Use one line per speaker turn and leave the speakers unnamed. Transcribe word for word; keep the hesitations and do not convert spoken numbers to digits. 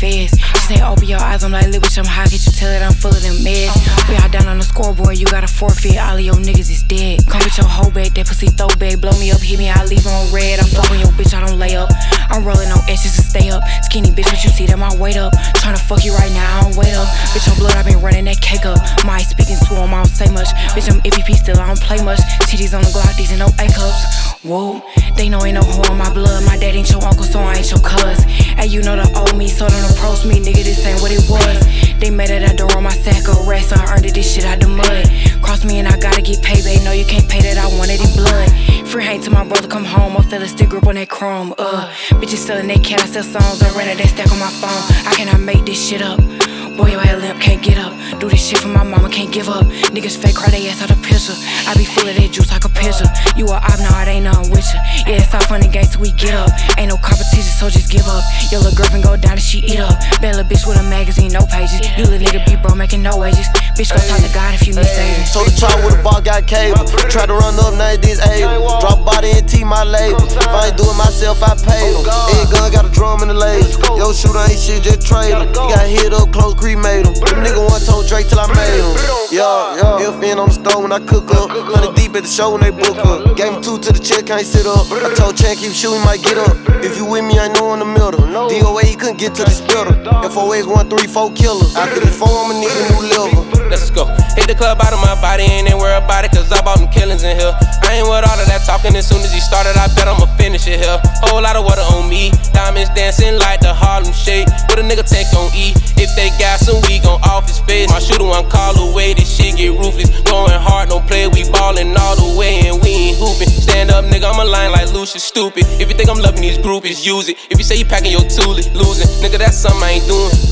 feds. She say open your eyes, I'm like, little bitch, I'm high, can't you tell that I'm full of them meds? We all down on the scoreboard, you gotta forfeit, all of your niggas is dead. Come with your whole bag, that pussy throwback, blow me up, hit me, I leave on red. I'm fucking your bitch, I don't lay up. I'm rolling on edges to stay up. Skinny bitch, but you see that my weight up. Tryna fuck you right now, I don't wait up. Bitch, on blood, I been running that cake up. My speaking to him, I don't say much. Bitch, I'm E P P still, I don't play much. Titties on the Glock, these ain't no A-cups. Whoa, they know ain't no hoe in my blood. My dad ain't your uncle, so I ain't your cuz. Hey, you know the old me, so don't approach me, nigga, this ain't what it was. They made it at the door on my sack of rest, I earned it, this shit out the mud. Cross me and I gotta get paid, babe, no, you can't pay that, I want it in blood. Free hate till my brother come home, I feel a stick grip on that chrome, uh. Bitches selling that cat, I sell songs, I rented that stack on my phone. I cannot make this shit up. Boy, your head limp, can't get up. Do this shit for my mama, can't give up. Niggas fake, cry they ass out the picture. I be full of that juice like a pitcher. You a op, nah, it ain't nothing with ya. Yeah, it's all fun and games till we get up. Ain't no competition, so just give up. Your little girlfriend go down and she eat up. Bad little bitch with a magazine, no pages. You little nigga be bro, making no wages. Bitch, go talk to God if you need savings.
Told the chop with a bar, got cable. Tried to run up, now this able. Drop body and T my label. If I ain't do it myself, I paid him. Egg gun got a drum in the laser. Yo, shooter ain't shit, just trade him. He got hit up, close, cremate him. Them nigga one told Drake till I made him. Yeah, yeah. F N on the stove when I cook up. Hundred deep at the show when they book up. Gave him two to the check, can't sit up. I told Chan keep shooting, might get up. If you with me, I know in the middle. D O A, he couldn't get to the splitter. F O X one three four killers. After the four, I'ma need a new liver.
Let's go. Hit the club out of my body, ain't ain't worry about it, cause I bought them killings in here. I ain't with all of that talking, as soon as he started, I bet I'ma finish it here. Whole lot of water on me, diamonds dancing like the Harlem Shake. With a nigga tank on E, if they got some, we gon' off his face. My shooter one call away, this shit get ruthless. Going hard, don't play, we ballin' all the way, and we ain't hooping. Stand up, nigga, I'm a line like Lucius, stupid. If you think I'm loving these groupies, use it. If you say you packing your toolie, losing, nigga, that's something I ain't doing.